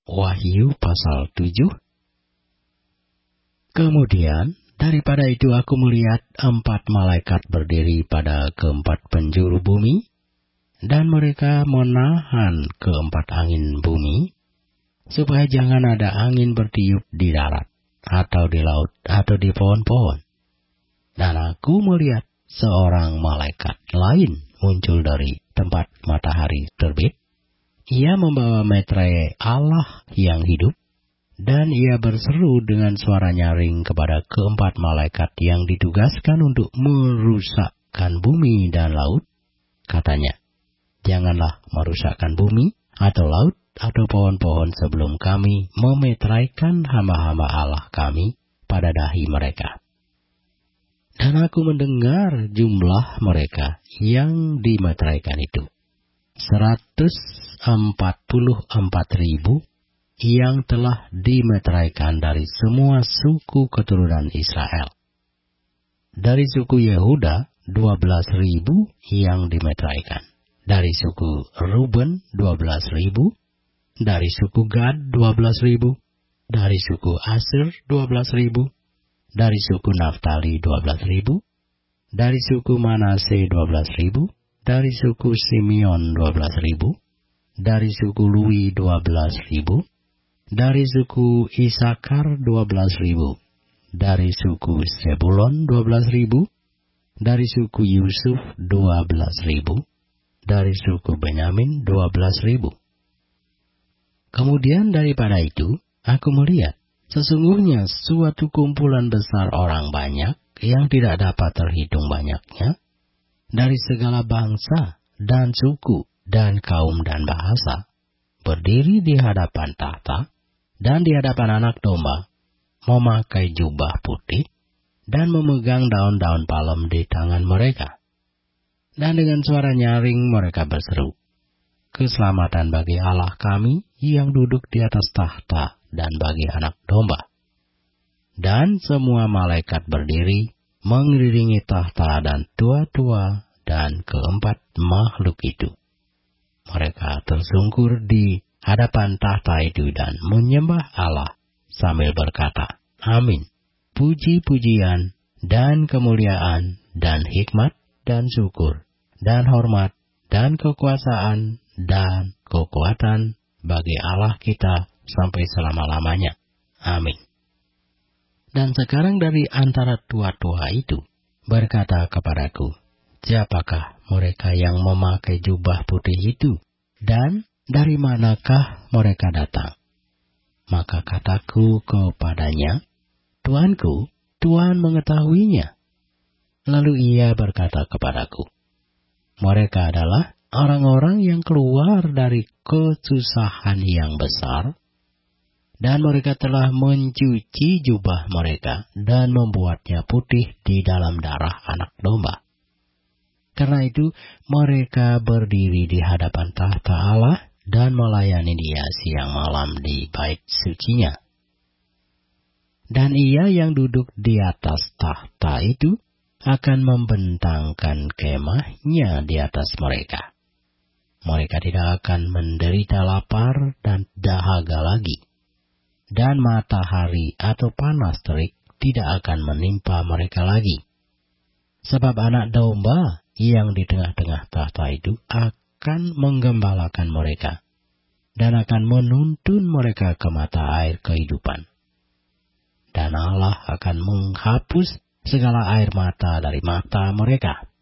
Wahyu pasal 7. Kemudian daripada itu aku melihat 4 malaikat berdiri pada keempat penjuru bumi, dan mereka menahan keempat angin bumi, supaya jangan ada angin bertiup di darat, atau di laut, atau di pohon-pohon. Dan aku melihat seorang malaikat lain muncul dari tempat matahari terbit. Ia membawa meterai Allah yang hidup, dan ia berseru dengan suara nyaring kepada keempat malaikat yang ditugaskan untuk merusakkan bumi dan laut. Katanya, janganlah merusakkan bumi atau laut atau pohon-pohon sebelum kami memeteraikan hamba-hamba Allah kami pada dahi mereka. Dan aku mendengar jumlah mereka yang dimeteraikan itu. 144.000 yang telah dimeteraikan dari semua suku keturunan Israel. Dari suku Yehuda 12.000 yang dimeteraikan. Dari suku Ruben 12.000. Dari suku Gad 12.000. Dari suku Aser 12.000. Dari suku Naftali 12.000. Dari suku Manase 12.000. Dari suku Simeon 12.000, dari suku Lewi 12.000, dari suku Isakar 12.000, dari suku Sebulon 12.000, dari suku Yusuf 12.000, dari suku Benyamin 12.000. Kemudian daripada itu, aku melihat sesungguhnya suatu kumpulan besar orang banyak yang tidak dapat terhitung banyaknya, dari segala bangsa dan suku dan kaum dan bahasa, berdiri di hadapan tahta dan di hadapan Anak Domba, memakai jubah putih dan memegang daun-daun palem di tangan mereka. Dan dengan suara nyaring mereka berseru, keselamatan bagi Allah kami yang duduk di atas tahta dan bagi Anak Domba. Dan semua malaikat berdiri mengelilingi tahta dan tua-tua dan keempat makhluk itu. Mereka tersungkur di hadapan tahta itu dan menyembah Allah sambil berkata, Amin. Puji-pujian dan kemuliaan dan hikmat dan syukur dan hormat dan kekuasaan dan kekuatan bagi Allah kita sampai selama-lamanya. Amin. Dan sekarang dari antara tua-tua itu berkata kepadaku, siapakah mereka yang memakai jubah putih itu, dan dari manakah mereka datang? Maka kataku kepadanya, Tuanku, Tuhan mengetahuinya. Lalu ia berkata kepadaku, mereka adalah orang-orang yang keluar dari kesusahan yang besar, dan mereka telah mencuci jubah mereka dan membuatnya putih di dalam darah Anak Domba. Karena itu mereka berdiri di hadapan tahta Allah dan melayani Dia siang malam di bait sucinya. Dan Ia yang duduk di atas tahta itu akan membentangkan kemahnya di atas mereka. Mereka tidak akan menderita lapar dan dahaga lagi. Dan matahari atau panas terik tidak akan menimpa mereka lagi. Sebab Anak Domba yang di tengah-tengah tahta itu akan menggembalakan mereka dan akan menuntun mereka ke mata air kehidupan. Dan Allah akan menghapus segala air mata dari mata mereka.